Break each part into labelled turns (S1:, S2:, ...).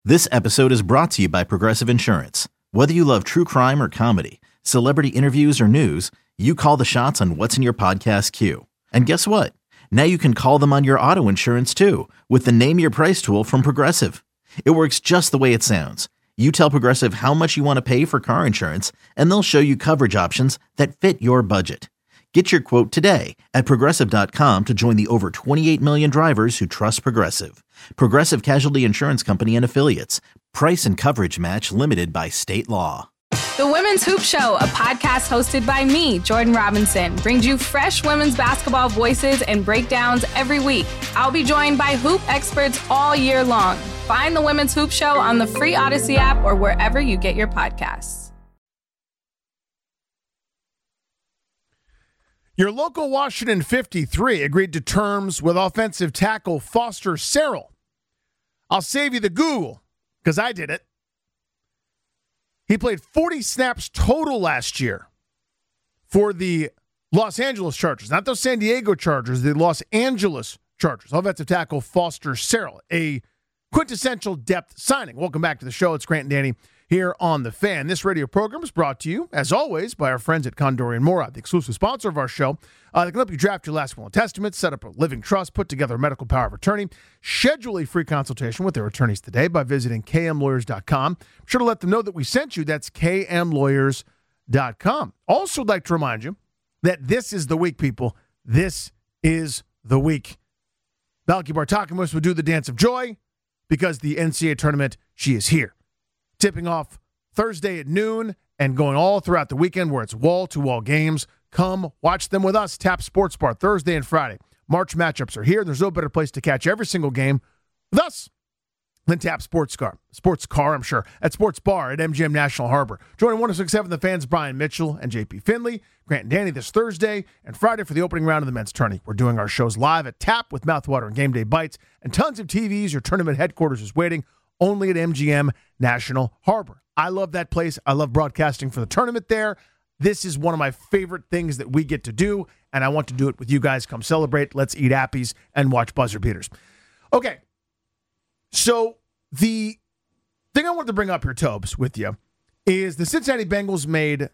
S1: This episode is brought to you by Progressive Insurance. Whether you love true crime or comedy, celebrity interviews or news, you call the shots on what's in your podcast queue. And guess what? Now you can call them on your auto insurance too with the Name Your Price tool from Progressive. It works just the way it sounds. You tell Progressive how much you want to pay for car insurance, and they'll show you coverage options that fit your budget. Get your quote today at Progressive.com to join the over 28 million drivers who trust Progressive. Progressive Casualty Insurance Company and Affiliates. Price and coverage match limited by state law.
S2: The Women's Hoop Show, a podcast hosted by me, Jordan Robinson, brings you fresh women's basketball voices and breakdowns every week. I'll be joined by hoop experts all year long. Find the Women's Hoop Show on the free Odyssey app or wherever you get your podcasts.
S3: Your local Washington 53 agreed to terms with offensive tackle Foster Sarell. I'll save you the Google, because I did it. He played 40 snaps total last year for the Los Angeles Chargers. Not those San Diego Chargers, the Los Angeles Chargers. Offensive tackle Foster Sarell, a quintessential depth signing. Welcome back to the show. It's Grant and Danny here on The Fan. This radio program is brought to you, as always, by our friends at Condori & Morad, the exclusive sponsor of our show. They can help you draft your last will and testament, set up a living trust, put together a medical power of attorney, schedule a free consultation with their attorneys today by visiting kmlawyers.com. Be sure to let them know that we sent you. That's kmlawyers.com. Also, I'd like to remind you that this is the week, people. This is the week. Balki Bartokomous will do the dance of joy because the NCAA tournament, she is here. Tipping off Thursday at noon and going all throughout the weekend where it's wall-to-wall games. Come watch them with us. Tap Sports Bar Thursday and Friday. March matchups are here. There's no better place to catch every single game with us than Tap Sports Car, I'm sure, at Sports Bar at MGM National Harbor. Joining 106.7 The Fans, Brian Mitchell and JP Finley, Grant and Danny this Thursday and Friday for the opening round of the men's tourney. We're doing our shows live at Tap with Mouthwater and Game Day Bites and tons of TVs. Your tournament headquarters is waiting. Only at MGM National Harbor. I love that place. I love broadcasting for the tournament there. This is one of my favorite things that we get to do, and I want to do it with you guys. Come celebrate. Let's eat appies and watch buzzer beaters. Okay, so the thing I wanted to bring up here, Tobes, with you, is the Cincinnati Bengals made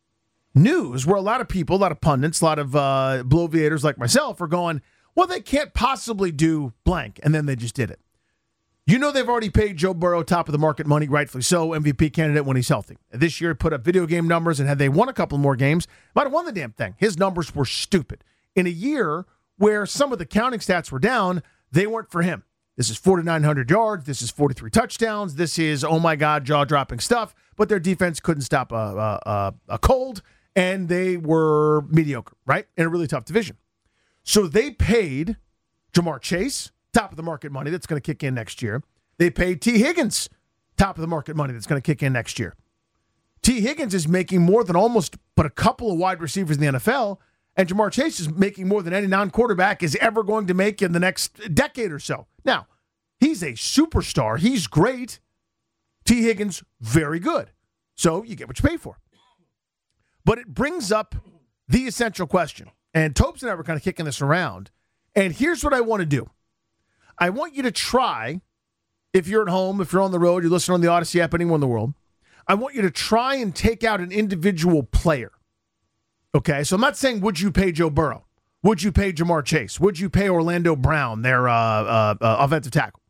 S3: news where a lot of people, a lot of pundits, a lot of bloviators like myself are going, well, they can't possibly do blank, and then they just did it. You know they've already paid Joe Burrow top of the market money, rightfully so, MVP candidate when he's healthy. This year, put up video game numbers, and had they won a couple more games, might have won the damn thing. His numbers were stupid. In a year where some of the counting stats were down, they weren't for him. This is 4,900 yards. This is 43 touchdowns. This is, oh my God, jaw-dropping stuff. But their defense couldn't stop a cold, and they were mediocre, right? In a really tough division. So they paid Ja'Marr Chase top of the market money that's going to kick in next year. They paid T. Higgins top of the market money that's going to kick in next year. T. Higgins is making more than almost but a couple of wide receivers in the NFL, and Ja'Marr Chase is making more than any non-quarterback is ever going to make in the next decade or so. Now, he's a superstar. He's great. T. Higgins, very good. So you get what you pay for. But it brings up the essential question, and Topes and I were kind of kicking this around, and here's what I want to do. I want you to try, if you're at home, if you're on the road, you're listening on the Odyssey app, anywhere in the world, I want you to try and take out an individual player. Okay, so I'm not saying would you pay Joe Burrow? Would you pay Ja'Marr Chase? Would you pay Orlando Brown, their offensive tackle?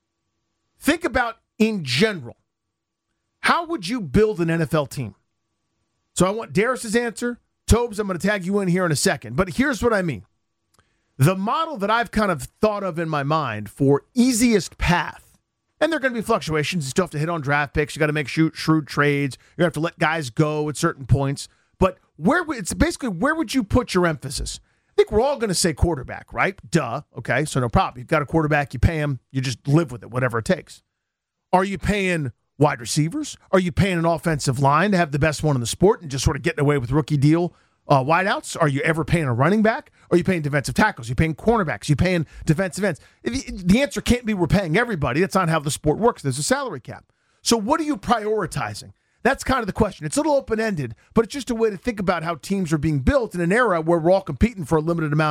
S3: Think about, in general, how would you build an NFL team? So I want Darius's answer. Tobes, I'm going to tag you in here in a second. But here's what I mean. The model that I've kind of thought of in my mind for easiest path, and there are going to be fluctuations. You still have to hit on draft picks. You got to make shrewd trades. You have to let guys go at certain points. But it's basically where would you put your emphasis? I think we're all going to say quarterback, right? Duh. Okay, so no problem. You've got a quarterback. You pay him. You just live with it, whatever it takes. Are you paying wide receivers? Are you paying an offensive line to have the best one in the sport and just sort of getting away with rookie deal wideouts? Are you ever paying a running back? Are you paying defensive tackles? Are you paying cornerbacks? Are you paying defensive ends? The answer can't be we're paying everybody. That's not how the sport works. There's a salary cap. So what are you prioritizing? That's kind of the question. It's a little open-ended, but it's just a way to think about how teams are being built in an era where we're all competing for a limited amount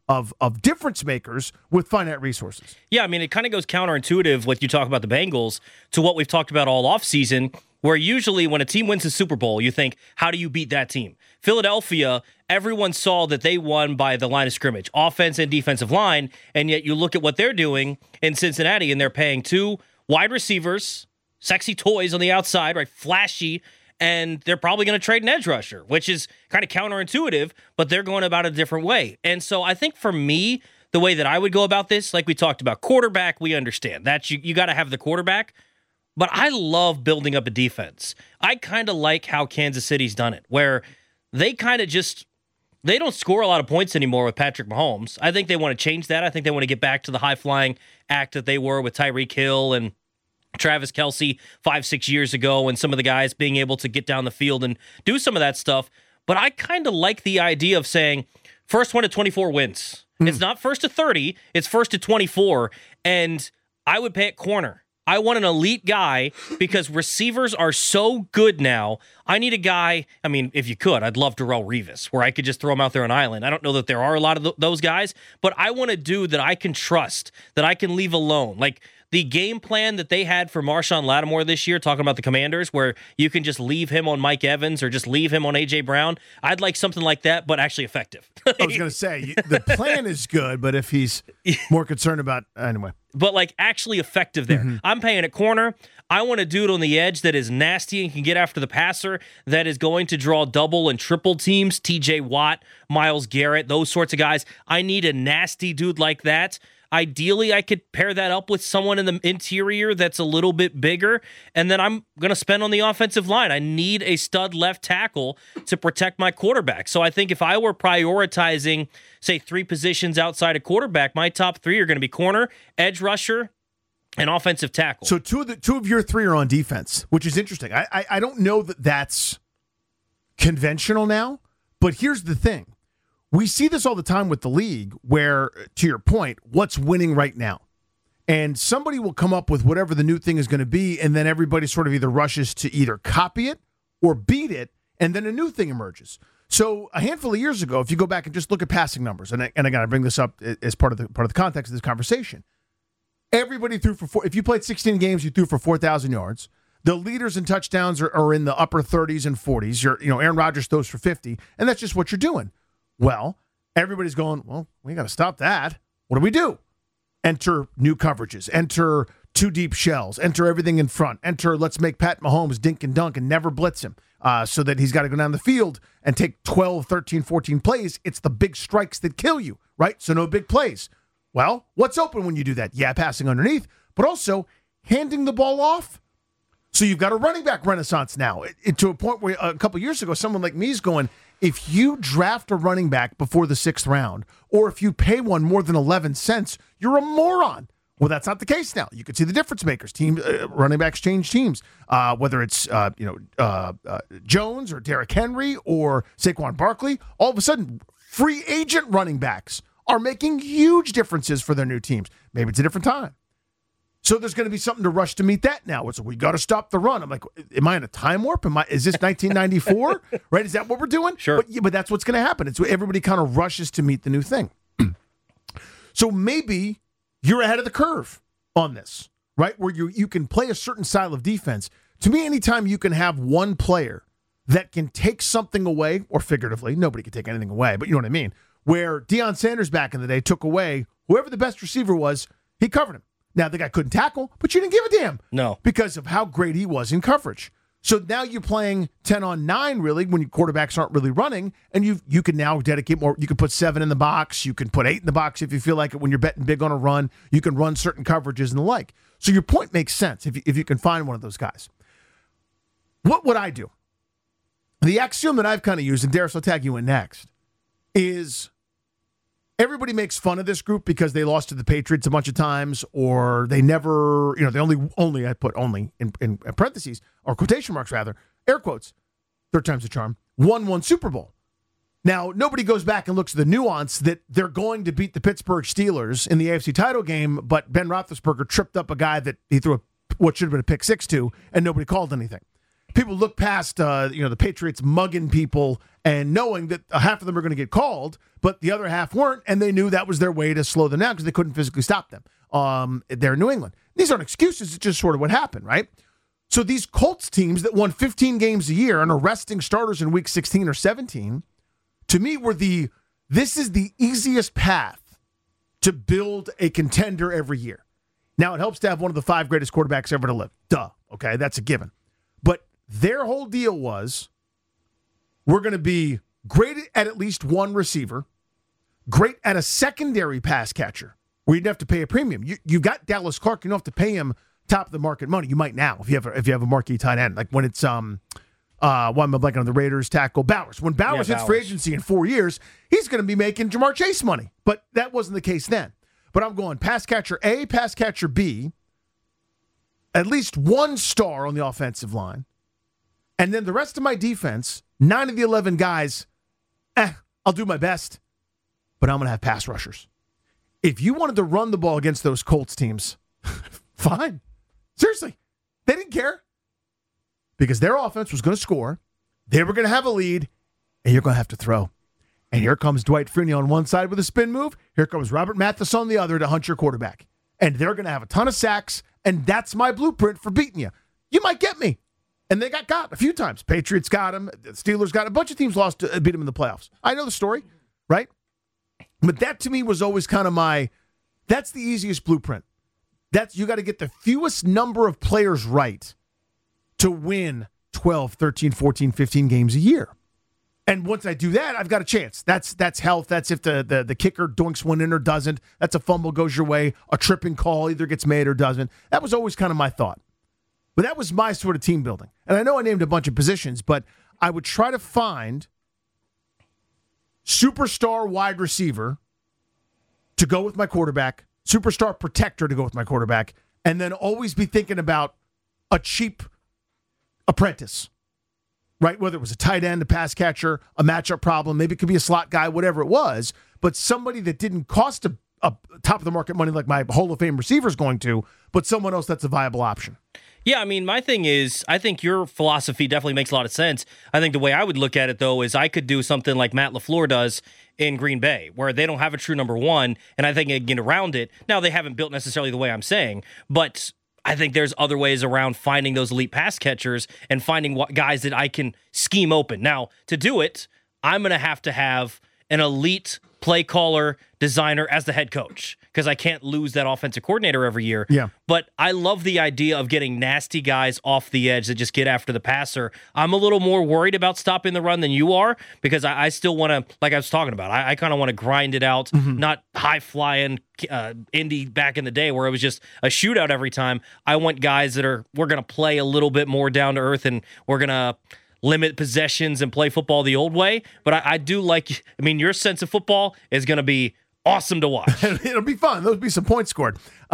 S3: of difference makers with finite resources.
S4: Yeah, I mean, it kind of goes counterintuitive when you talk about the Bengals to what we've talked about all offseason, where usually when a team wins the Super Bowl, you think, how do you beat that team? Philadelphia, everyone saw that they won by the line of scrimmage, offense and defensive line, and yet you look at what they're doing in Cincinnati, and they're paying 2 wide receivers, sexy toys on the outside, right, flashy, and they're probably going to trade an edge rusher, which is kind of counterintuitive, but they're going about it a different way. And so I think for me, the way that I would go about this, like we talked about, quarterback, we understand. That's you got to have the quarterback. But I love building up a defense. I kind of like how Kansas City's done it, where they kind of they don't score a lot of points anymore with Patrick Mahomes. I think they want to change that. I think they want to get back to the high-flying act that they were with Tyreek Hill and Travis Kelce 5-6 years ago, and some of the guys being able to get down the field and do some of that stuff. But I kind of like the idea of saying first one to 24 wins. It's not first to 30, it's first to 24, and I would pay it corner. I want an elite guy because receivers are so good now. I need a guy, I mean, if you could, I'd love Darrelle Revis, where I could just throw him out there on island. I don't know that there are a lot of those guys, but I want a dude that I can trust, that I can leave alone. Like the game plan that they had for Marshawn Lattimore this year, talking about the Commanders, where you can just leave him on Mike Evans or just leave him on A.J. Brown. I'd like something like that, but actually effective.
S3: I was going to say, the plan is good, but if he's more concerned about, anyway.
S4: But like actually effective there. Mm-hmm. I'm paying at corner. I want a dude on the edge that is nasty and can get after the passer, that is going to draw double and triple teams, TJ Watt, Myles Garrett, those sorts of guys. I need a nasty dude like that. Ideally, I could pair that up with someone in the interior that's a little bit bigger, and then I'm going to spend on the offensive line. I need a stud left tackle to protect my quarterback. So I think if I were prioritizing, say, 3 positions outside of quarterback, my top 3 are going to be corner, edge rusher, and offensive tackle.
S3: So two of your 3 are on defense, which is interesting. I don't know that that's conventional now, but here's the thing. We see this all the time with the league where, to your point, what's winning right now? And somebody will come up with whatever the new thing is going to be, and then everybody sort of either rushes to either copy it or beat it, and then a new thing emerges. So a handful of years ago, if you go back and just look at passing numbers, and again, I bring this up as part of the context of this conversation, everybody threw for if you played 16 games, you threw for 4,000 yards. The leaders in touchdowns are in the upper 30s and 40s. Aaron Rodgers throws for 50, and that's just what you're doing. Well, everybody's going, well, we got to stop that. What do we do? Enter new coverages. Enter 2 deep shells. Enter everything in front. Enter, let's make Pat Mahomes dink and dunk and never blitz him so that he's got to go down the field and take 12, 13, 14 plays. It's the big strikes that kill you, right? So no big plays. Well, what's open when you do that? Yeah, passing underneath, but also handing the ball off. So you've got a running back renaissance now to a point where a couple years ago, someone like me is going, if you draft a running back before the 6th round, or if you pay one more than 11 cents, you're a moron. Well, that's not the case now. You can see the difference makers. Running backs change teams, whether it's Jones or Derrick Henry or Saquon Barkley. All of a sudden, free agent running backs are making huge differences for their new teams. Maybe it's a different time. So there's going to be something to rush to meet that now. It's we got to stop the run. I'm like, am I in a time warp? Is this 1994? Right? Is that what we're doing?
S4: Sure.
S3: But that's what's going to happen. It's everybody kind of rushes to meet the new thing. So maybe you're ahead of the curve on this, right? Where you can play a certain style of defense. To me, anytime you can have one player that can take something away, or figuratively, nobody can take anything away, but you know what I mean, where Deion Sanders back in the day took away whoever the best receiver was, he covered him. Now, the guy couldn't tackle, but you didn't give a damn.
S4: No.
S3: Because of how great he was in coverage. So now you're playing 10-on-9, really, when your quarterbacks aren't really running, and you can now dedicate more. You can put 7 in the box. You can put 8 in the box if you feel like it when you're betting big on a run. You can run certain coverages and the like. So your point makes sense if you can find one of those guys. What would I do? The axiom that I've kind of used, and Darius, I'll tag you in next, is everybody makes fun of this group because they lost to the Patriots a bunch of times, or they never, they only I put only in parentheses, or quotation marks rather, air quotes, 3rd time's a charm, won 1 Super Bowl. Now, nobody goes back and looks at the nuance that they're going to beat the Pittsburgh Steelers in the AFC title game, but Ben Roethlisberger tripped up a guy that he threw what should have been a pick 6 to, and nobody called anything. people look past the Patriots mugging people and knowing that half of them are going to get called, but the other half weren't, and they knew that was their way to slow them down because they couldn't physically stop them. They're in New England. These aren't excuses. It's just sort of what happened, right? So these Colts teams that won 15 games a year and are resting starters in week 16 or 17, to me, this is the easiest path to build a contender every year. Now, it helps to have one of the 5 greatest quarterbacks ever to live. Duh. Okay, that's a given. But their whole deal was, we're going to be great at least one receiver, great at a secondary pass catcher, where you didn't have to pay a premium. You got Dallas Clark. You don't have to pay him top of the market money. You might now if you have a marquee tight end, like when it's why am I blanking on the Raiders tackle Bowers? When Bowers hits free agency in 4 years, he's going to be making Jamar Chase money. But that wasn't the case then. But I'm going pass catcher A, pass catcher B, at least one star on the offensive line, and then the rest of my defense, 9 of the 11 guys, I'll do my best, but I'm going to have pass rushers. If you wanted to run the ball against those Colts teams, fine. Seriously, they didn't care because their offense was going to score. They were going to have a lead, and you're going to have to throw. And here comes Dwight Freeney on one side with a spin move. Here comes Robert Mathis on the other to hunt your quarterback. And they're going to have a ton of sacks, and that's my blueprint for beating you. You might get me. And they got a few times. Patriots got him. The Steelers got him. A bunch of teams beat him in the playoffs. I know the story, right? But that to me was always kind of that's the easiest blueprint. You got to get the fewest number of players right to win 12, 13, 14, 15 games a year. And once I do that, I've got a chance. That's health. That's if the kicker doinks one in or doesn't. That's a fumble goes your way. A tripping call either gets made or doesn't. That was always kind of my thought. But that was my sort of team building. And I know I named a bunch of positions, but I would try to find superstar wide receiver to go with my quarterback, superstar protector to go with my quarterback, and then always be thinking about a cheap apprentice, right? Whether it was a tight end, a pass catcher, a matchup problem, maybe it could be a slot guy, whatever it was, but somebody that didn't cost a top of the market money like my Hall of Fame receiver is going to, but someone else that's a viable option.
S4: Yeah, I mean, my thing is, I think your philosophy definitely makes a lot of sense. I think the way I would look at it, though, is I could do something like Matt LaFleur does in Green Bay, where they don't have a true number one, and I think they can get around it. Now, they haven't built necessarily the way I'm saying, but I think there's other ways around finding those elite pass catchers and finding guys that I can scheme open. Now, to do it, I'm going to have an elite play caller, designer as the head coach, because I can't lose that offensive coordinator every year.
S3: Yeah.
S4: But I love the idea of getting nasty guys off the edge that just get after the passer. I'm a little more worried about stopping the run than you are, because I still want to, like I was talking about, I kind of want to grind it out, not high-flying Indy back in the day where it was just a shootout every time. I want guys we're going to play a little bit more down to earth, and we're going to limit possessions and play football the old way. But I do like, your sense of football is going to be awesome to watch.
S3: It'll be fun. There'll be some points scored.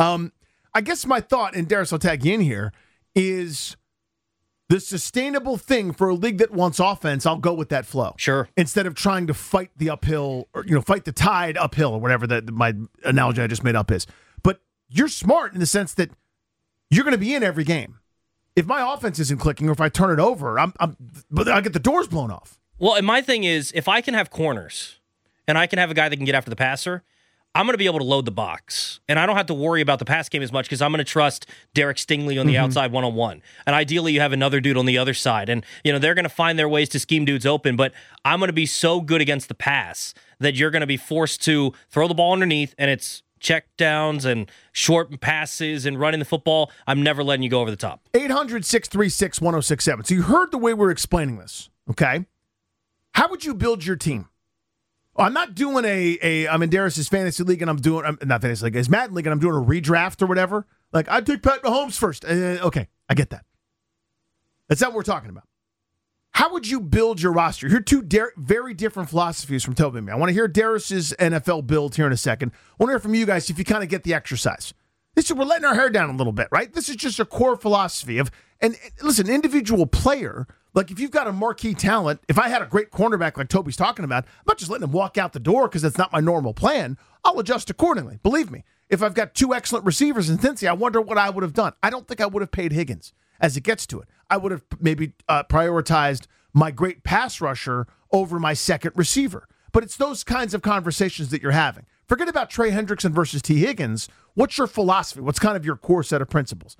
S3: I guess my thought, and Darius will tag you in here, is the sustainable thing for a league that wants offense, I'll go with that flow.
S4: Sure.
S3: Instead of trying to fight the uphill, or fight the tide uphill, or whatever my analogy I just made up is. But you're smart in the sense that you're going to be in every game. If my offense isn't clicking, or if I turn it over, I get the doors blown off.
S4: Well, and my thing is, if I can have corners and I can have a guy that can get after the passer, I'm going to be able to load the box. And I don't have to worry about the pass game as much, because I'm going to trust Derek Stingley on the outside one-on-one. And ideally, you have another dude on the other side. And, they're going to find their ways to scheme dudes open. But I'm going to be so good against the pass that you're going to be forced to throw the ball underneath, and it's check downs and short passes and running the football. I'm never letting you go over the top.
S3: 800-636-1067. So you heard the way we're explaining this, okay? How would you build your team? I'm not doing I'm in Darius's fantasy league, and I'm doing, not fantasy league, it's Madden league, and I'm doing a redraft or whatever. Like, I'd take Pat Mahomes first. Okay, I get that. That's not what we're talking about. How would you build your roster? Here are two very different philosophies from Toby and me. I want to hear Darius's NFL build here in a second. I want to hear from you guys if you kind of get the exercise. We're letting our hair down a little bit, right? This is just a core philosophy of, and listen, individual player, like if you've got a marquee talent, if I had a great cornerback like Toby's talking about, I'm not just letting him walk out the door because that's not my normal plan. I'll adjust accordingly. Believe me, if I've got two excellent receivers in Cincy, I wonder what I would have done. I don't think I would have paid Higgins. as it gets to it. I would have maybe prioritized my great pass rusher over my second receiver. But it's those kinds of conversations that you're having. Forget about Trey Hendrickson versus T. Higgins. What's your philosophy? What's kind of your core set of principles?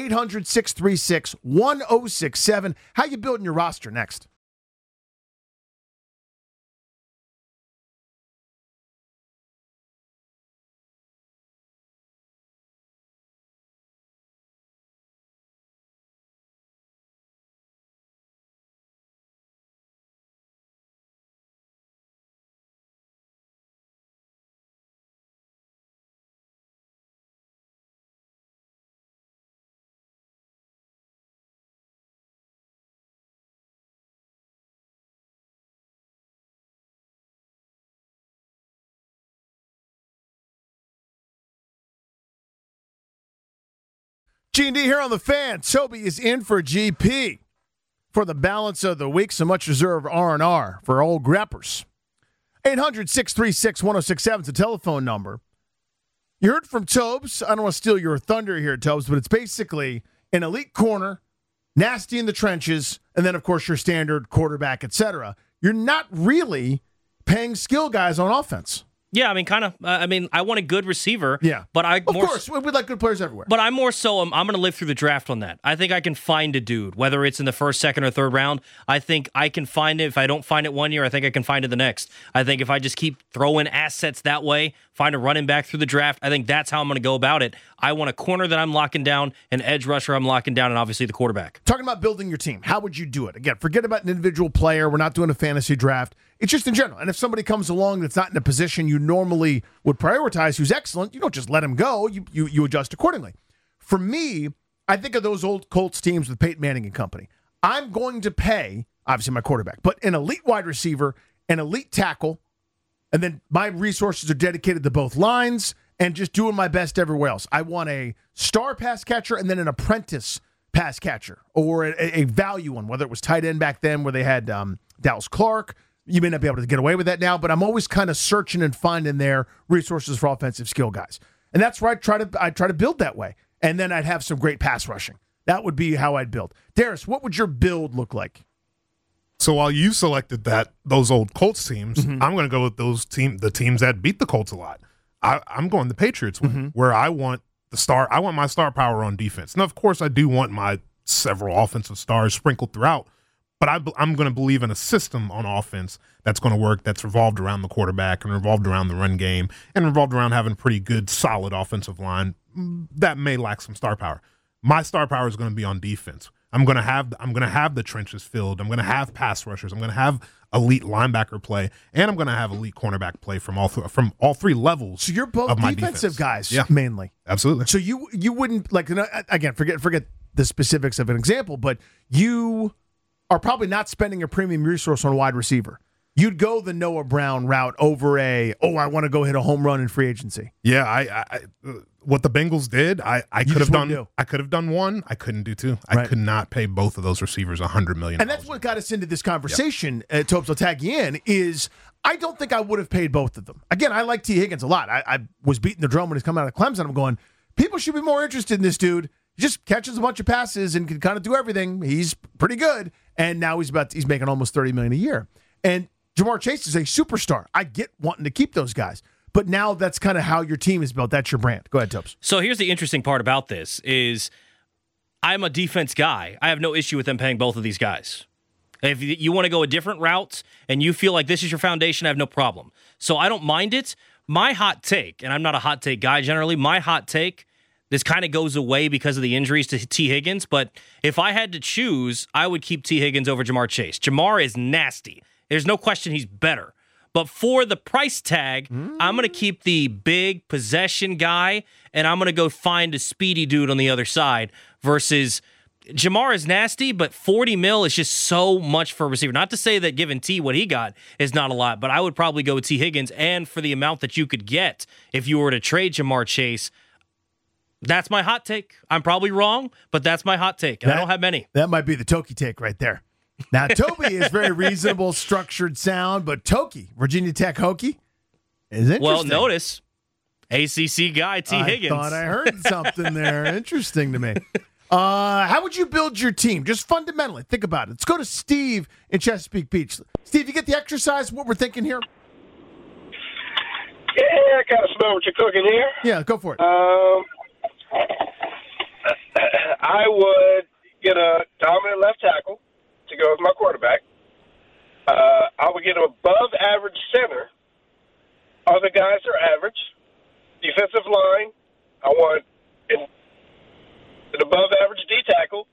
S3: 800-636-1067. How you building your roster next? G&D here on The Fan. Toby is in for GP for the balance of the week. So much reserved R&R for old Greppers. 800-636-1067 is the telephone number. You heard from Tobes. I don't want to steal your thunder here, Tobes, but it's basically an elite corner, nasty in the trenches, and then, of course, your standard quarterback, etc. You're not really paying skill guys on offense.
S4: Yeah, I mean, kind of. I want a good receiver.
S3: Yeah,
S4: but
S3: of course, we like good players everywhere.
S4: But I'm more so. I'm going to live through the draft on that. I think I can find a dude, whether it's in the first, second, or third round. I think I can find it. If I don't find it one year, I think I can find it the next. I think if I just keep throwing assets that way, find a running back through the draft, I think that's how I'm going to go about it. I want a corner that I'm locking down, an edge rusher I'm locking down, and obviously the quarterback.
S3: Talking about building your team, how would you do it? Again, forget about an individual player. We're not doing a fantasy draft. It's just in general. And if somebody comes along that's not in a position you normally would prioritize, who's excellent, you don't just let him go. You adjust accordingly. For me, I think of those old Colts teams with Peyton Manning and company. I'm going to pay, obviously my quarterback, but an elite wide receiver, an elite tackle, and then my resources are dedicated to both lines and just doing my best everywhere else. I want a star pass catcher and then an apprentice pass catcher or a value one, whether it was tight end back then where they had Dallas Clark. You may not be able to get away with that now, but I'm always kind of searching and finding their resources for offensive skill guys. And that's where I try to build that way. And then I'd have some great pass rushing. That would be how I'd build. Darius, what would your build look like?
S5: So while you selected those old Colts teams, I'm going to go with the teams that beat the Colts a lot. I'm going the Patriots way, where I want my star power on defense. Now, of course, I do want my several offensive stars sprinkled throughout, but I'm going to believe in a system on offense that's going to work, that's revolved around the quarterback and revolved around the run game and revolved around having a pretty good, solid offensive line that may lack some star power. My star power is going to be on defense. I'm going to have the trenches filled. I'm going to have pass rushers. I'm going to have elite linebacker play, and I'm going to have elite cornerback play from all three levels.
S3: So you're both defensive guys,
S5: yeah,
S3: mainly.
S5: Absolutely.
S3: So you wouldn't again forget the specifics of an example, but you are probably not spending a premium resource on a wide receiver. You'd go the Noah Brown route over I want to go hit a home run in free agency.
S5: Yeah, I what the Bengals did, I could have done. I could have done one. I couldn't do two. I could not pay both of those receivers $100 million.
S3: And that's what got us into this conversation. Yep. Topes, I'll tag you in. Is I don't think I would have paid both of them. Again, I like T. Higgins a lot. I was beating the drum when he's coming out of Clemson. I'm going, people should be more interested in this dude. He just catches a bunch of passes and can kind of do everything. He's pretty good. And now he's making almost $30 million a year. And Ja'Marr Chase is a superstar. I get wanting to keep those guys. But now that's kind of how your team is built. That's your brand. Go ahead, Topes.
S4: So here's the interesting part about this is I'm a defense guy. I have no issue with them paying both of these guys. If you want to go a different route and you feel like this is your foundation, I have no problem. So I don't mind it. My hot take, and I'm not a hot take guy generally, my hot take, this kind of goes away because of the injuries to T. Higgins, but if I had to choose, I would keep T. Higgins over Ja'Marr Chase. Ja'Marr is nasty. There's no question he's better. But for the price tag, I'm going to keep the big possession guy, and I'm going to go find a speedy dude on the other side versus Ja'Marr is nasty, but $40 million is just so much for a receiver. Not to say that given T what he got is not a lot, but I would probably go with T. Higgins, and for the amount that you could get if you were to trade Ja'Marr Chase, that's my hot take. I'm probably wrong, but that's my hot take, and I don't have many.
S3: That might be the Toki take right there. Now, Toby is very reasonable, structured, sound, but Toki, Virginia Tech Hokie, is interesting.
S4: Well, notice, ACC guy T. Higgins.
S3: I thought I heard something there. Interesting to me. How would you build your team? Just fundamentally, think about it. Let's go to Steve in Chesapeake Beach. Steve, you get the exercise, what we're thinking here?
S6: Yeah, I kind of smell what you're cooking here.
S3: Yeah, go for it.
S6: I would get a dominant left tackle to go with my quarterback. I would get an above-average center. Other guys are average. Defensive line, I want an above-average D tackle,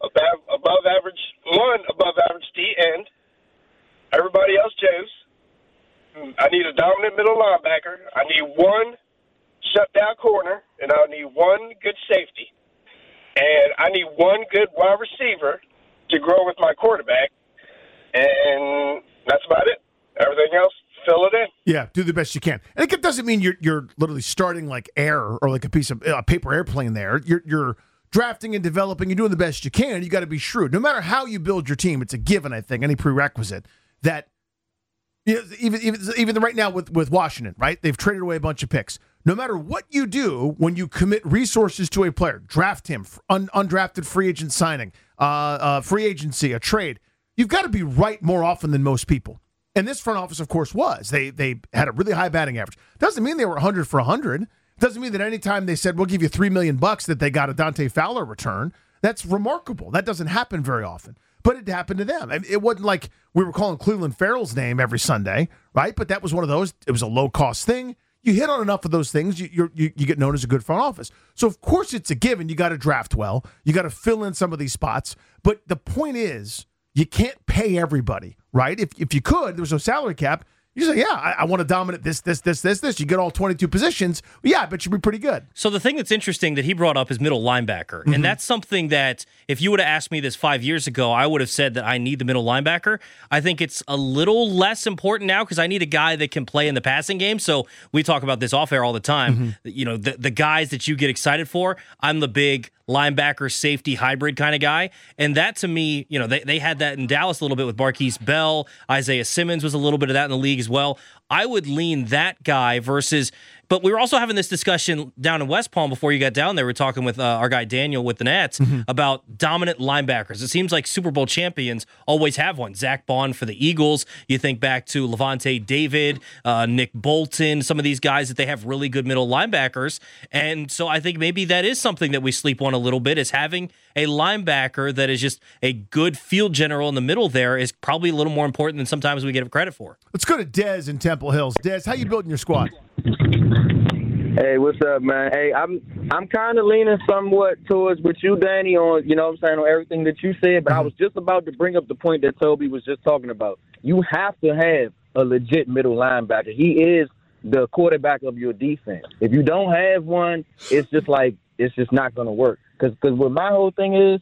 S6: one above-average D end. Everybody else chose. I need a dominant middle linebacker. I need one shutdown corner, and I need one good safety. And I need one good wide receiver to grow with my quarterback. And that's about it. Everything else, fill it in.
S3: Yeah, do the best you can. And it doesn't mean you're literally starting like air or like a piece of paper airplane there. You're drafting and developing. You're doing the best you can. You got to be shrewd. No matter how you build your team, it's a given, I think, any prerequisite that even right now with Washington, right? They've traded away a bunch of picks. No matter what you do when you commit resources to a player, draft him, undrafted free agent signing, free agency, a trade, you've got to be right more often than most people. And this front office, of course, was. They had a really high batting average. Doesn't mean they were 100 for 100. Doesn't mean that any time they said, we'll give you $3 million that they got a Dante Fowler return. That's remarkable. That doesn't happen very often. But it happened to them. I mean, it wasn't like we were calling Cleveland Farrell's name every Sunday, right? But that was one of those. It was a low-cost thing. You hit on enough of those things, you get known as a good front office. So, of course, it's a given. You got to draft well. You got to fill in some of these spots. But the point is, you can't pay everybody, right? If you could, there was no salary cap. You say, yeah, I want to dominate this. You get all 22 positions. Well, yeah, I bet you'd be pretty good.
S4: So the thing that's interesting that he brought up is middle linebacker. Mm-hmm. And that's something that if you would have asked me this 5 years ago, I would have said that I need the middle linebacker. I think it's a little less important now because I need a guy that can play in the passing game. So we talk about this off air all the time. Mm-hmm. You know, the guys that you get excited for, I'm the big linebacker, safety, hybrid kind of guy. And that to me, you know, they had that in Dallas a little bit with Marquise Bell. Isaiah Simmons was a little bit of that in the league as well. I would lean that guy versus, but we were also having this discussion down in West Palm before you got down there. We were talking with our guy Daniel with the Nats about dominant linebackers. It seems like Super Bowl champions always have one. Zach Bond for the Eagles. You think back to Levante David, Nick Bolton, some of these guys that they have really good middle linebackers. And so I think maybe that is something that we sleep on a little bit, is having a linebacker that is just a good field general in the middle there is probably a little more important than sometimes we give credit for.
S3: Let's go to Dez in Temple Hills. Dez, how you building your squad?
S7: Hey, what's up, man? Hey, I'm kind of leaning somewhat towards with you, Danny, on, you know what I'm saying, on everything that you said, but I was just about to bring up the point that Toby was just talking about. You have to have a legit middle linebacker. He is the quarterback of your defense. If you don't have one, it's just not going to work. Because what my whole thing is,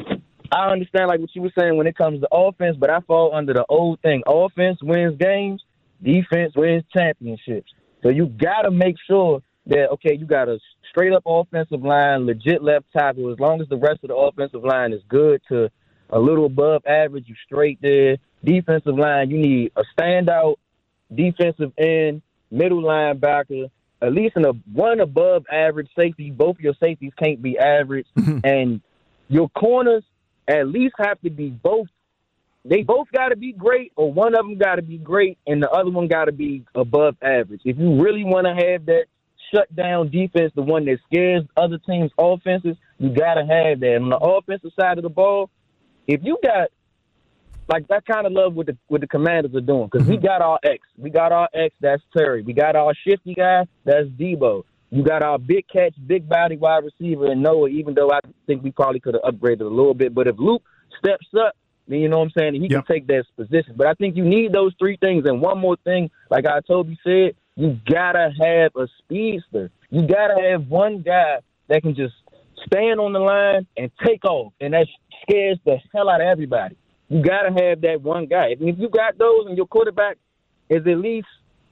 S7: I understand like what you were saying when it comes to offense, but I fall under the old thing. Offense wins games, defense wins championships. So you got to make sure that, okay, you got a straight-up offensive line, legit left tackle. As long as the rest of the offensive line is good to a little above average, you straight there. Defensive line, you need a standout defensive end, middle linebacker, at least one above average safety. Both of your safeties can't be average. And your corners at least have to be both. They both got to be great, or one of them got to be great, and the other one got to be above average. If you really want to have that shutdown defense, the one that scares other teams' offenses, you got to have that. On the offensive side of the ball, if you got, like, I kind of love what the Commanders are doing, because we got our X. We got our X, that's Terry. We got our shifty guy, that's Debo. You got our big catch, big body wide receiver in Noah, even though I think we probably could have upgraded a little bit. But if Luke steps up, then you know what I'm saying, he can take that position. But I think you need those three things. And one more thing, like Toby said, you got to have a speedster. You got to have one guy that can just stand on the line and take off. And that scares the hell out of everybody. You got to have that one guy. If you got those and your quarterback is at least,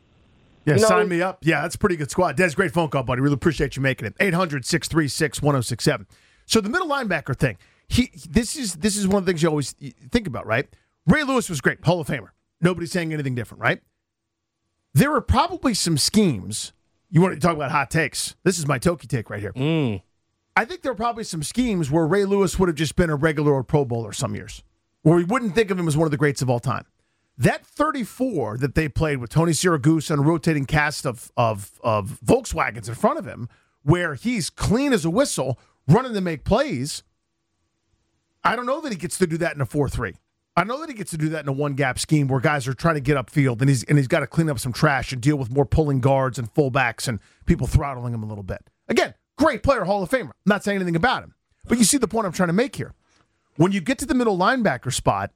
S3: sign me up. Yeah, that's a pretty good squad. Des, great phone call, buddy. Really appreciate you making it. 800-636-1067. So the middle linebacker thing, this is one of the things you always think about, right? Ray Lewis was great, Hall of Famer. Nobody's saying anything different, right? There are probably some schemes. You want to talk about hot takes. This is my Toki take right here. I think there are probably some schemes where Ray Lewis would have just been a regular old Pro Bowler some years, where we wouldn't think of him as one of the greats of all time. That 34 that they played with Tony Siragusa and a rotating cast of Volkswagens in front of him, where he's clean as a whistle, running to make plays, I don't know that he gets to do that in a 4-3. I know that he gets to do that in a one-gap scheme where guys are trying to get upfield, and he's got to clean up some trash and deal with more pulling guards and fullbacks and people throttling him a little bit. Again, great player, Hall of Famer. I'm not saying anything about him. But you see the point I'm trying to make here. When you get to the middle linebacker spot,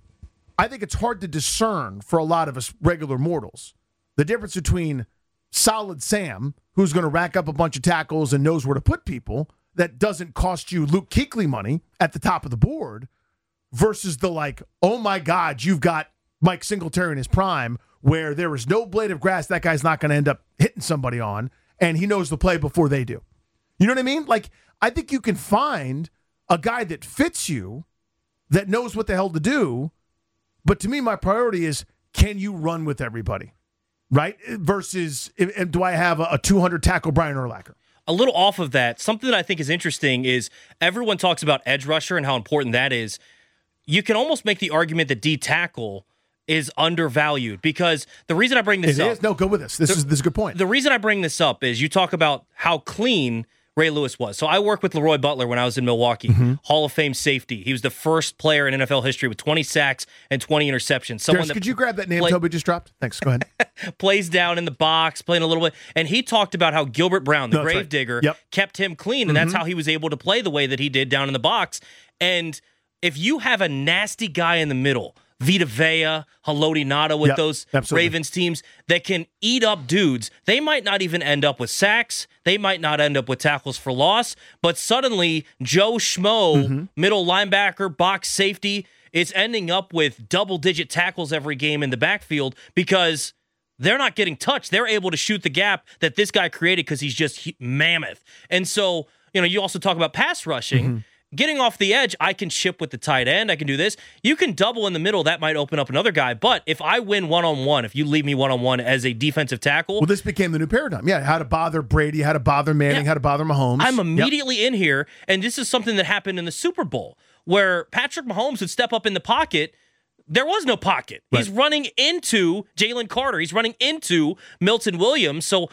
S3: I think it's hard to discern for a lot of us regular mortals the difference between solid Sam, who's going to rack up a bunch of tackles and knows where to put people, that doesn't cost you Luke Kuechly money at the top of the board, versus the oh my God, you've got Mike Singletary in his prime, where there is no blade of grass that guy's not going to end up hitting somebody on, and he knows the play before they do. You know what I mean? I think you can find a guy that fits you, that knows what the hell to do, but to me, my priority is, can you run with everybody, right? Versus, do I have a 200-tackle Brian Urlacher?
S4: A little off of that, something that I think is interesting is everyone talks about edge rusher and how important that is. You can almost make the argument that D tackle is undervalued, because the reason I bring this up...
S3: No, go with this. This is a good point.
S4: The reason I bring this up is you talk about how clean Ray Lewis was. So I worked with Leroy Butler when I was in Milwaukee, Hall of Fame safety. He was the first player in NFL history with 20 sacks and 20 interceptions.
S3: Could you grab that name Toby just dropped? Thanks, go ahead.
S4: Plays down in the box, playing a little bit. And he talked about how Gilbert Brown, the gravedigger, kept him clean, and that's how he was able to play the way that he did down in the box. And if you have a nasty guy in the middle, Vita Vea, Haloti Ngata with those Ravens teams that can eat up dudes, they might not even end up with sacks. They might not end up with tackles for loss. But suddenly, Joe Schmo, middle linebacker, box safety, is ending up with double-digit tackles every game in the backfield because they're not getting touched. They're able to shoot the gap that this guy created because he's just mammoth. And so, you also talk about pass rushing. Getting off the edge, I can chip with the tight end. I can do this. You can double in the middle. That might open up another guy. But if I win one-on-one, if you leave me one-on-one as a defensive tackle...
S3: Well, this became the new paradigm. Yeah, how to bother Brady, how to bother Manning, how to bother Mahomes.
S4: I'm immediately in here, and this is something that happened in the Super Bowl, where Patrick Mahomes would step up in the pocket. There was no pocket. Right. He's running into Jalen Carter. He's running into Milton Williams. So,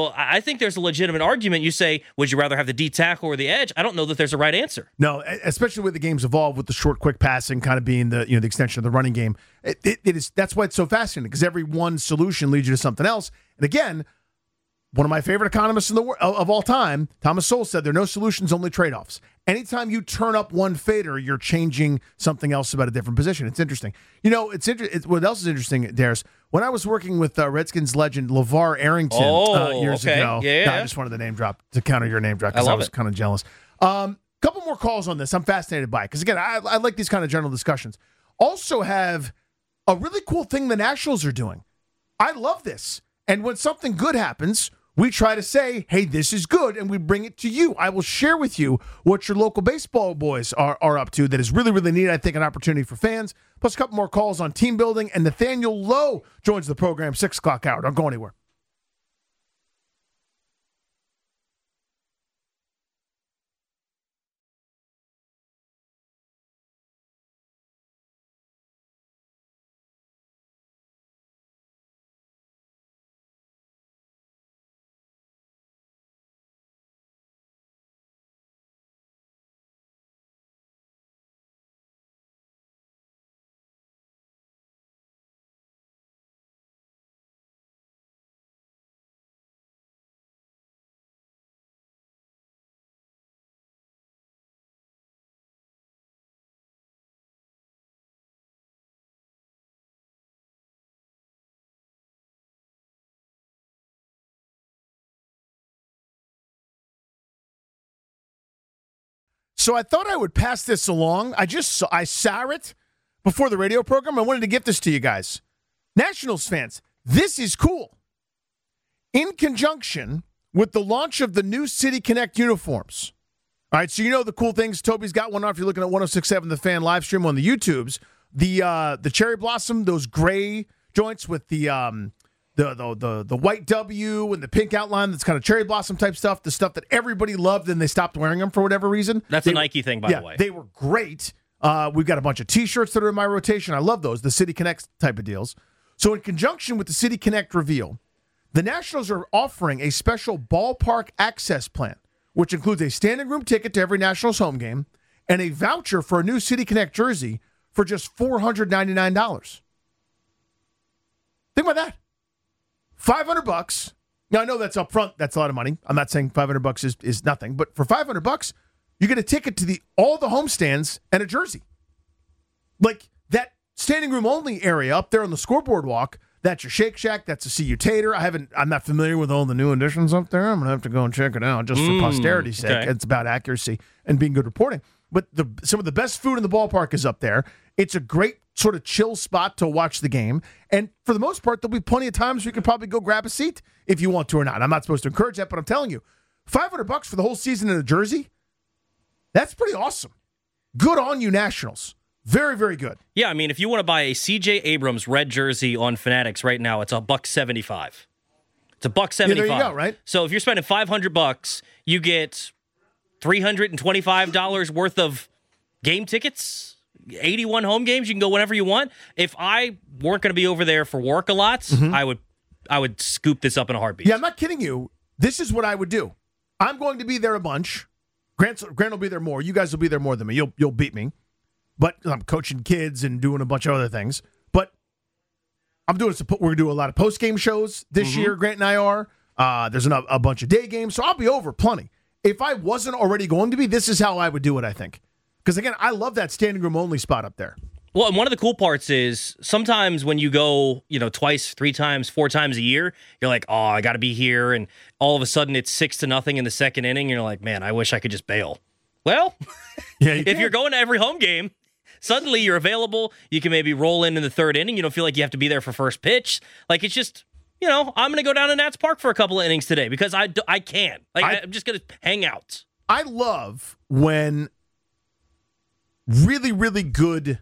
S4: I think there's a legitimate argument. You say, would you rather have the D tackle or the edge? I don't know that there's a right answer.
S3: No, especially with the game's evolved with the short, quick passing kind of being the the extension of the running game. It is. That's why it's so fascinating, because every one solution leads you to something else. And again, one of my favorite economists in the world of all time, Thomas Sowell, said there are no solutions, only trade-offs. Anytime you turn up one fader, you're changing something else about a different position. It's interesting. What else is interesting, Darius? When I was working with Redskins legend LeVar Arrington years ago, I just wanted the name drop to counter your name drop because I was kind of jealous. Couple more calls on this. I'm fascinated by it because, again, I like these kind of general discussions. Also have a really cool thing the Nationals are doing. I love this. And when something good happens, we try to say, hey, this is good, and we bring it to you. I will share with you what your local baseball boys are up to that is really, really neat. I think an opportunity for fans. Plus a couple more calls on team building, and Nathaniel Lowe joins the program, 6 o'clock hour. Don't go anywhere. So I thought I would pass this along. I saw it before the radio program. I wanted to give this to you guys. Nationals fans, this is cool. In conjunction with the launch of the new City Connect uniforms. All right, so the cool things. Toby's got one off. You're looking at 106.7 The Fan live stream on the YouTubes. The cherry blossom, those gray joints with the the white W and the pink outline that's kind of cherry blossom type stuff, the stuff that everybody loved and they stopped wearing them for whatever reason.
S4: That's a Nike thing, by the way.
S3: They were great. We've got a bunch of T-shirts that are in my rotation. I love those, the City Connect type of deals. So in conjunction with the City Connect reveal, the Nationals are offering a special ballpark access plan, which includes a standing room ticket to every Nationals home game and a voucher for a new City Connect jersey for just $499. Think about that. $500. Now, I know that's up front. That's a lot of money. I'm not saying $500 is nothing. But for $500, you get a ticket to all the homestands and a jersey. Like that standing room only area up there on the scoreboard walk, that's your Shake Shack. That's a See You Tater. I'm not familiar with all the new additions up there. I'm going to have to go and check it out just for posterity's sake.
S4: Okay.
S3: It's about accuracy and being good reporting. But some of the best food in the ballpark is up there. It's a great sort of chill spot to watch the game. And for the most part, there'll be plenty of times you can probably go grab a seat if you want to or not. I'm not supposed to encourage that, but I'm telling you, $500 for the whole season in a jersey, that's pretty awesome. Good on you, Nationals. Very, very good.
S4: Yeah, I mean, if you want to buy a C.J. Abrams red jersey on Fanatics right now, it's $175. It's $175.
S3: Yeah, there you go, right?
S4: So if you're spending $500, you get $325 worth of game tickets, 81 home games. You can go whenever you want. If I weren't going to be over there for work a lot, I would scoop this up in a heartbeat.
S3: Yeah, I'm not kidding you. This is what I would do. I'm going to be there a bunch. Grant will be there more. You guys will be there more than me. You'll beat me. But I'm coaching kids and doing a bunch of other things. But we're going to do a lot of post-game shows this year, Grant and I are. There's a bunch of day games, so I'll be over plenty. If I wasn't already going to be, this is how I would do it, I think. Because, again, I love that standing room only spot up there.
S4: Well, and one of the cool parts is sometimes when you go, twice, 3 times, 4 times a year, you're like, oh, I got to be here. And all of a sudden it's 6-0 in the second inning. And you're like, man, I wish I could just bail. Well, if you're going to every home game, suddenly you're available. You can maybe roll in the third inning. You don't feel like you have to be there for first pitch. Like, it's just, I'm going to go down to Nats Park for a couple of innings today because I can. I'm just going to hang out.
S3: I love when really, really good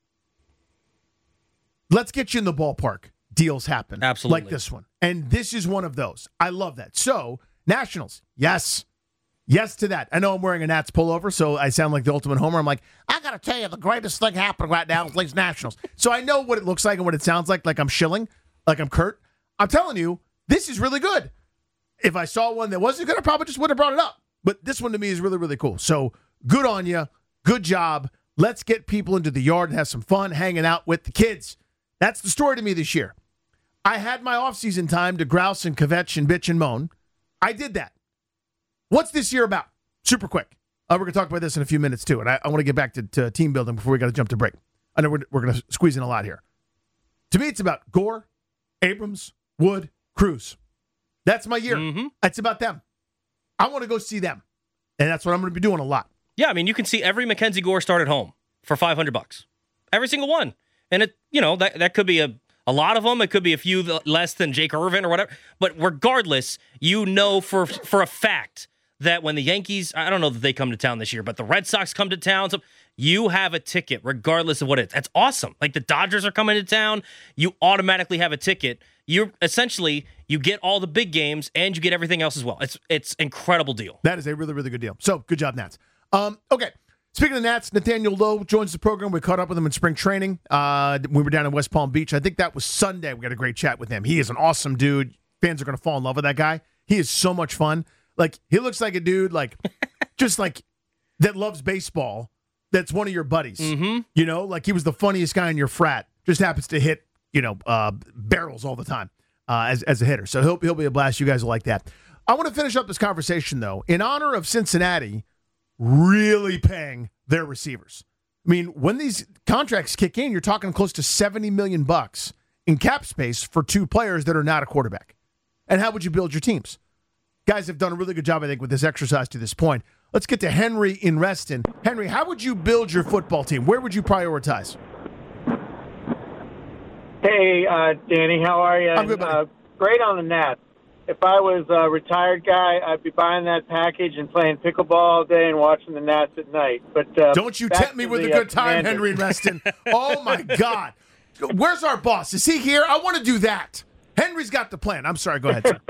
S3: let's get you in the ballpark deals happen.
S4: Absolutely.
S3: Like this one. And this is one of those. I love that. So, Nationals, yes. Yes to that. I know I'm wearing a Nats pullover, so I sound like the ultimate homer. I'm like, I got to tell you, the greatest thing happening right now is League's Nationals. So I know what it looks like and what it sounds like I'm shilling, like I'm Kurt. I'm telling you, this is really good. If I saw one that wasn't good, I probably just would have brought it up. But this one to me is really, really cool. So good on you. Good job. Let's get people into the yard and have some fun hanging out with the kids. That's the story to me this year. I had my off-season time to grouse and kvetch and bitch and moan. I did that. What's this year about? Super quick. We're going to talk about this in a few minutes, too. And I want to get back to team building before we got to jump to break. I know we're going to squeeze in a lot here. To me, it's about Gore, Abrams, Wood, Cruz. That's my year. Mm-hmm. It's about them. I want to go see them. And that's what I'm going to be doing a lot.
S4: Yeah, I mean, you can see every Mackenzie Gore start at home for $500. Every single one. And that could be a lot of them. It could be a few less than Jake Irvin or whatever. But regardless, for a fact that when the Yankees, I don't know that they come to town this year, but the Red Sox come to town, so you have a ticket regardless of what it is. That's awesome. Like the Dodgers are coming to town, you automatically have a ticket. You get all the big games and you get everything else as well. It's an incredible deal.
S3: That is a really, really good deal. So good job, Nats. Okay. Speaking of Nats, Nathaniel Lowe joins the program. We caught up with him in spring training. We were down in West Palm Beach. I think that was Sunday. We got a great chat with him. He is an awesome dude. Fans are going to fall in love with that guy. He is so much fun. Like, he looks like a dude, like, just like, that loves baseball. That's one of your buddies. Mm-hmm. Like he was the funniest guy in your frat. Just happens to hit, barrels all the time as a hitter. So he'll be a blast. You guys will like that. I want to finish up this conversation, though, in honor of Cincinnati really paying their receivers. I mean, when these contracts kick in, you're talking close to $70 million in cap space for 2 players that are not a quarterback. And how would you build your teams? Guys have done a really good job, I think, with this exercise to this point. Let's get to Henry in Reston. Henry, how would you build your football team? Where would you prioritize?
S8: Hey, Danny, how are you?
S3: I'm good, buddy.
S8: Great on the Nats. If I was a retired guy, I'd be buying that package and playing pickleball all day and watching the Nats at night. But
S3: don't you tempt me with a good time, Henry in Reston. Oh, my God. Where's our boss? Is he here? I want to do that. Henry's got the plan. I'm sorry. Go ahead, sir.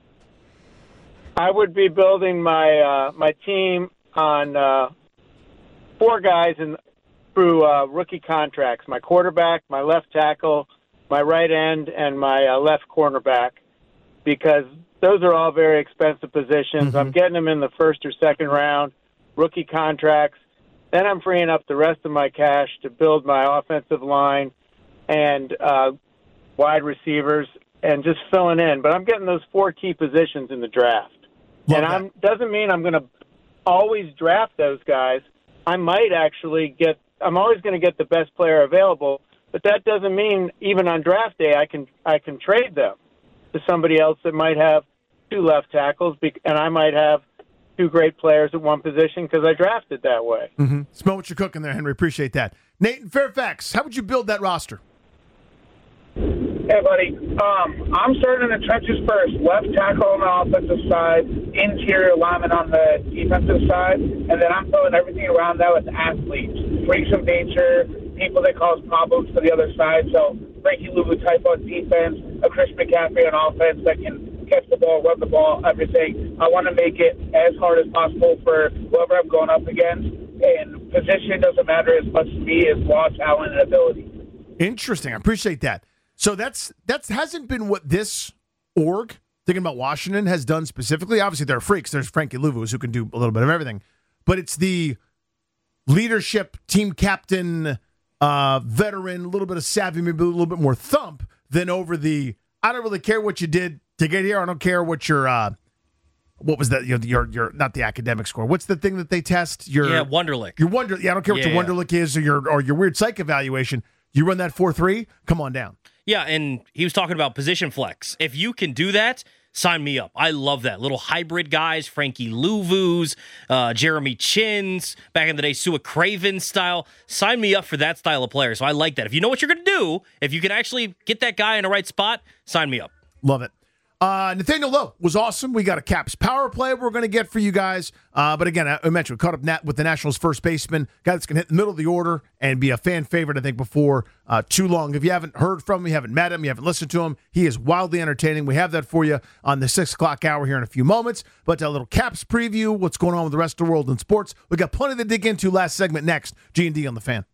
S8: I would be building my team on 4 guys through rookie contracts: my quarterback, my left tackle, my right end, and my left cornerback, because those are all very expensive positions. Mm-hmm. I'm getting them in the first or second round, rookie contracts. Then I'm freeing up the rest of my cash to build my offensive line and wide receivers and just filling in. But I'm getting those 4 key positions in the draft. Doesn't mean I'm going to always draft those guys. I might actually I'm always going to get the best player available, but that doesn't mean even on draft day I can trade them to somebody else that might have 2 left tackles, and I might have 2 great players at one position because I drafted that way.
S3: Mm-hmm. Smell what you're cooking there, Henry. Appreciate that. Nate in Fairfax, how would you build that roster?
S9: Hey, buddy. I'm starting in the trenches first. Left tackle on the offensive side, interior lineman on the defensive side, and then I'm throwing everything around that with athletes, freaks of nature, people that cause problems for the other side. So Frankie Louvu type on defense, a Chris McCaffrey on offense that can catch the ball, run the ball, everything. I want to make it as hard as possible for whoever I'm going up against. And position doesn't matter as much to me as raw talent and ability.
S3: Interesting. I appreciate that. So that hasn't been what this org, thinking about Washington, has done specifically. Obviously, there are freaks. There's Frankie Louvu who can do a little bit of everything. But it's the leadership, team captain, veteran, a little bit of savvy, maybe a little bit more thump than over the, I don't really care what you did to get here. I don't care what your, what was that? Your not the academic score. What's the thing that they test?
S4: Wonderlic.
S3: Your Wonderlic. Yeah, I don't care what your Wonderlic is or your weird psych evaluation. You run that 4.3, come on down.
S4: Yeah, and he was talking about position flex. If you can do that, sign me up. I love that. Little hybrid guys, Frankie Louvu's, Jeremy Chin's, back in the day, Sua Craven style. Sign me up for that style of player. So I like that. If you know what you're going to do, if you can actually get that guy in the right spot, sign me up.
S3: Love it. Nathaniel Lowe was awesome. We got a Caps power play we're going to get for you guys. But again, I mentioned we caught up with the Nationals first baseman, guy that's going to hit the middle of the order and be a fan favorite, I think, before too long. If you haven't heard from him, you haven't met him, you haven't listened to him, he is wildly entertaining. We have that for you on the 6 o'clock hour here in a few moments. But a little Caps preview, what's going on with the rest of the world in sports. We got plenty to dig into. Last segment next. G&D on the Fan.